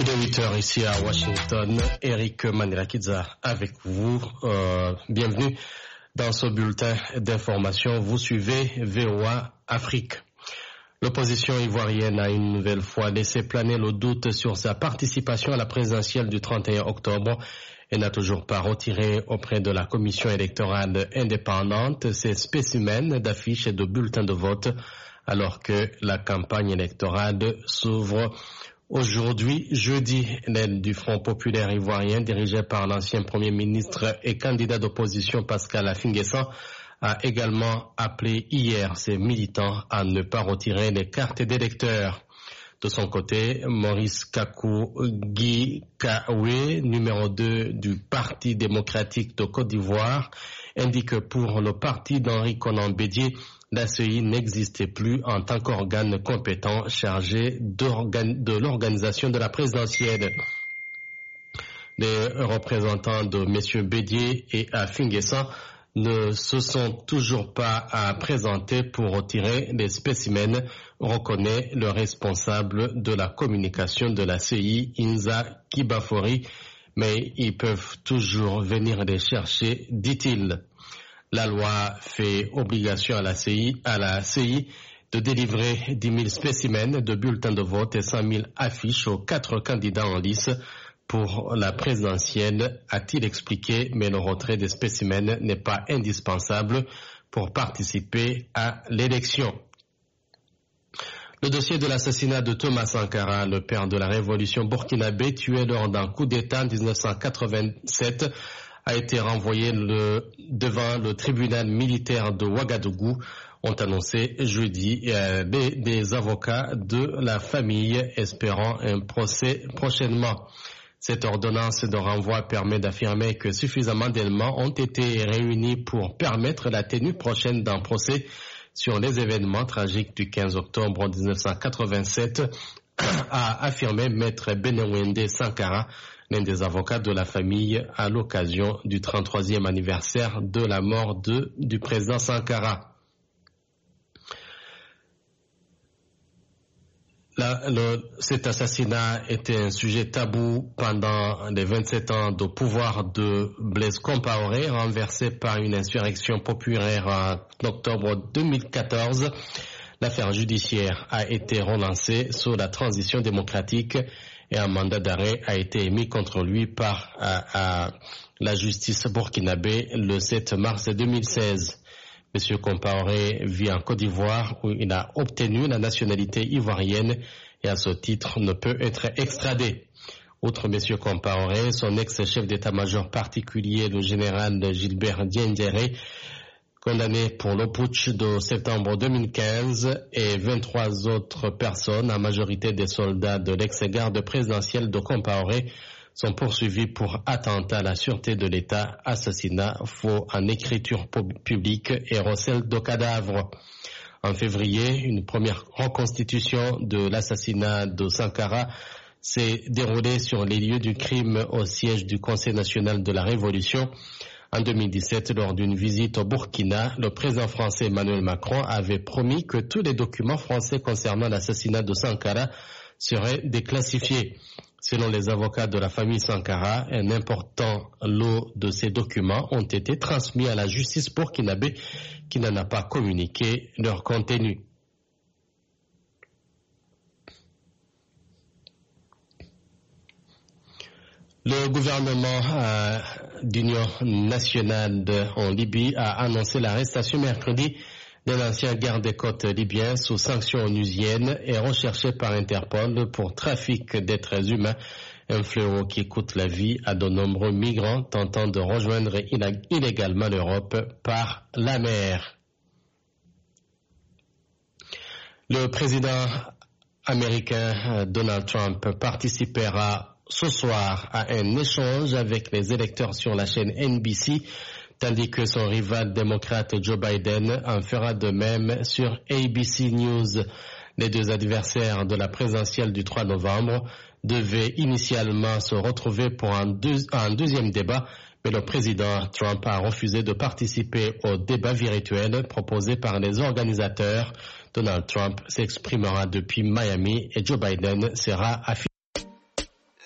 Il est 8h ici à Washington. Eric Manirakidza avec vous. Bienvenue dans ce bulletin d'information. Vous suivez VOA Afrique. L'opposition ivoirienne a une nouvelle fois laissé planer le doute sur sa participation à la présidentielle du 31 octobre et n'a toujours pas retiré auprès de la commission électorale indépendante ses spécimens d'affiches et de bulletins de vote alors que la campagne électorale s'ouvre aujourd'hui, jeudi. L'aile du Front populaire ivoirien, dirigée par l'ancien Premier ministre et candidat d'opposition Pascal Affi-N'Guessan, a également appelé hier ses militants à ne pas retirer les cartes d'électeurs. De son côté, Maurice Kakou Guy Kawe, numéro 2 du Parti démocratique de Côte d'Ivoire, indique que pour le parti d'Henri Konan Bédié, la CEI n'existait plus en tant qu'organe compétent chargé de l'organisation de la présidentielle. Les représentants de M. Bédié et Affi-N'Guessan ne se sont toujours pas présentés pour retirer les spécimens, reconnaît le responsable de la communication de la CEI, Inza Kibafori, mais ils peuvent toujours venir les chercher, dit-il. La loi fait obligation à la CEI de délivrer 10 000 spécimens de bulletins de vote et 100 000 affiches aux 4 candidats en lice pour la présidentielle, a-t-il expliqué, mais le retrait des spécimens n'est pas indispensable pour participer à l'élection. Le dossier de l'assassinat de Thomas Sankara, le père de la révolution burkinabé, tué lors d'un coup d'État en 1987, a été renvoyé devant le tribunal militaire de Ouagadougou, ont annoncé jeudi des avocats de la famille, espérant un procès prochainement. Cette ordonnance de renvoi permet d'affirmer que suffisamment d'éléments ont été réunis pour permettre la tenue prochaine d'un procès sur les événements tragiques du 15 octobre 1987, a affirmé Maître Benewende Sankara, l'un des avocats de la famille, à l'occasion du 33e anniversaire de la mort du président Sankara. Cet assassinat était un sujet tabou pendant les 27 ans de pouvoir de Blaise Compaoré, renversé par une insurrection populaire en octobre 2014. L'affaire judiciaire a été relancée sous la transition démocratique et un mandat d'arrêt a été émis contre lui par la justice burkinabé le 7 mars 2016. M. Compaoré vit en Côte d'Ivoire où il a obtenu la nationalité ivoirienne et à ce titre ne peut être extradé. Outre M. Compaoré, son ex-chef d'état-major particulier, le général Gilbert Diendéré, condamné pour le putsch de septembre 2015, et 23 autres personnes, en majorité des soldats de l'ex-garde présidentielle de Compaoré, sont poursuivis pour attentat à la sûreté de l'État, assassinat, faux en écriture publique et recel de cadavres. En février, une première reconstitution de l'assassinat de Sankara s'est déroulée sur les lieux du crime au siège du Conseil national de la Révolution. En 2017, lors d'une visite au Burkina, le président français Emmanuel Macron avait promis que tous les documents français concernant l'assassinat de Sankara seraient déclassifiés. Selon les avocats de la famille Sankara, un important lot de ces documents ont été transmis à la justice burkinabé qui n'en a pas communiqué leur contenu. Le gouvernement d'union nationale en Libye a annoncé l'arrestation mercredi d'un ancien garde-côte libyen sous sanctions onusiennes et recherché par Interpol pour trafic d'êtres humains, un fléau qui coûte la vie à de nombreux migrants tentant de rejoindre illégalement l'Europe par la mer. Le président américain Donald Trump participera ce soir à un échange avec les électeurs sur la chaîne NBC, tandis que son rival démocrate Joe Biden en fera de même sur ABC News. Les deux adversaires de la présidentielle du 3 novembre devaient initialement se retrouver pour un deuxième débat, mais le président Trump a refusé de participer au débat virtuel proposé par les organisateurs. Donald Trump s'exprimera depuis Miami et Joe Biden sera affiché.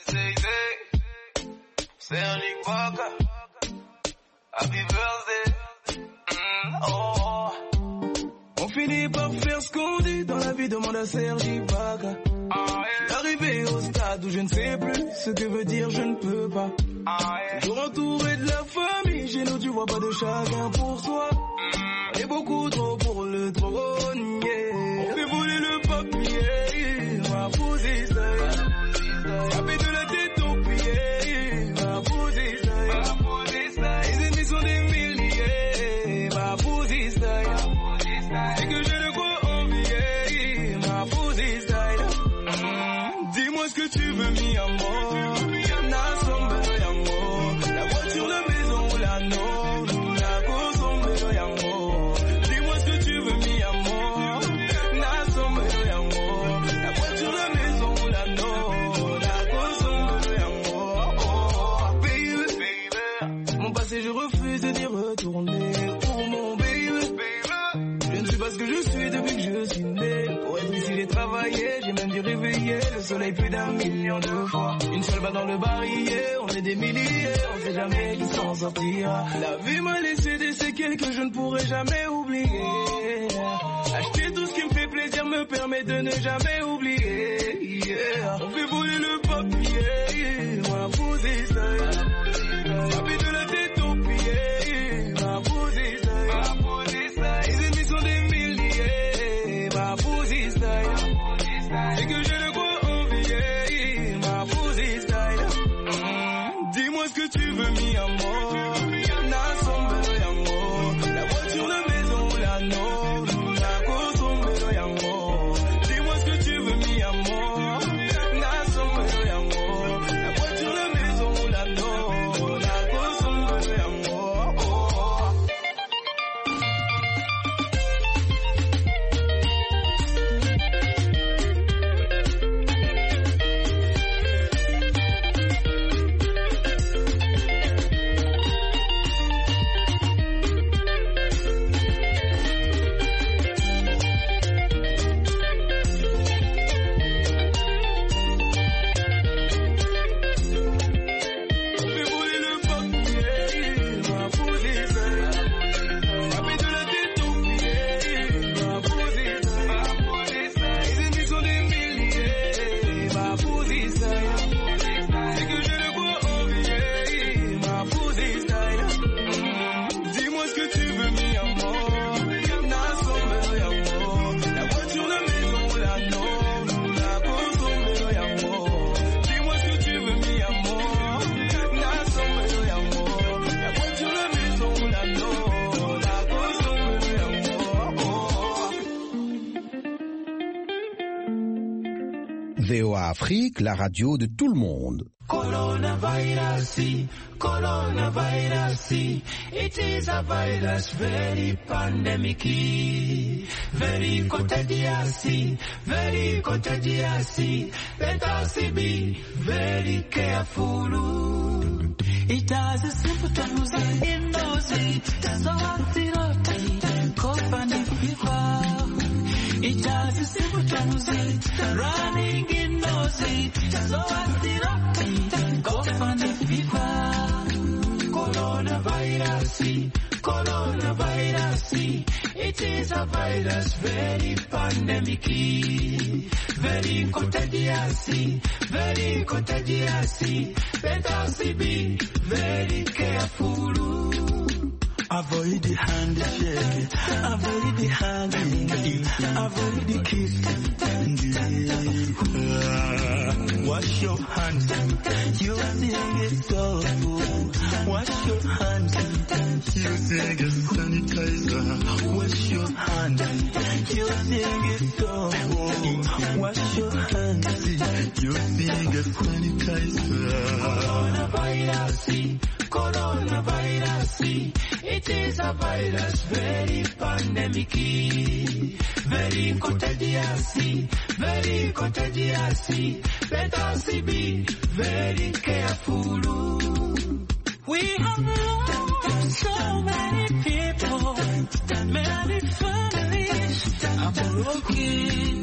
Sergi Ibaka, happy birthday. Oh. On finit par faire ce qu'on dit dans la vie, demande à Sergi Ibaka. Arrivé au stade où je ne sais plus ce que veut dire je ne peux pas. Toujours entouré de la famille, chez nous tu vois pas de chacun pour soi. On est beaucoup trop pour le trône, yeah. On fait voler le papier, ma posée ça. Taper de la tête au pied, ma posée ça. Les ennemis sont des milliers, ma posée ça. C'est que j'ai de quoi envier, ma posée ça. Dis-moi ce que tu veux, mi amor. La voiture, la maison, la non, la cause, amor. Dis-moi ce que tu veux, mi amor. La somme, amor. La voiture, la maison, la non, la cause, amor. Oh, baby. Mon passé, je refuse de d'y retourner. Oh, mon baby. Je ne suis pas ce que je suis depuis que je suis né. Pour être ici, j'ai travaillé, j'ai même dû réveiller le soleil plus d'1 million de fois. Une seule balle dans le barillet, on est des milliers, on sait jamais qui s'en sortira. La vie m'a laissé des séquelles que je ne pourrai jamais oublier. Acheter tout ce qui me fait plaisir me permet de ne jamais oublier. Yeah. On fait voler le papier, on a posé ça. Taper de la tête aux pieds, on a posé ça. Les ennemis sont des milliers, on a posé ça. C'est que j'ai de quoi envier, ma posée style. Dis-moi ce que tu veux, mi amor. La somme, amor. La voiture, la maison, la non, la cause, amor. Dis-moi ce que tu veux, mi amor. La somme, amor. La voiture, la maison, la non, la cause, amor. VOA Afrique, la radio de tout le monde. Coronavirus, it is a virus very pandemic, very contagious, let us be very careful. It has a symptoms in those so cough and fever. It has a symptoms running in nose, so cough and fever. Coronavirus, it is a virus very pandemic, very contagious, let us be very careful. Avoid the handshake, avoid the hugging, avoid the kissing. Wash your hands, using a soap. Wash your hands, using a sanitizer. Wash your hands, using a soap. Wash your hands, using a sanitizer. Coronavirus, it is a virus very pandemic, very contagious, let us be very careful. We have lost so many people, many families are broken.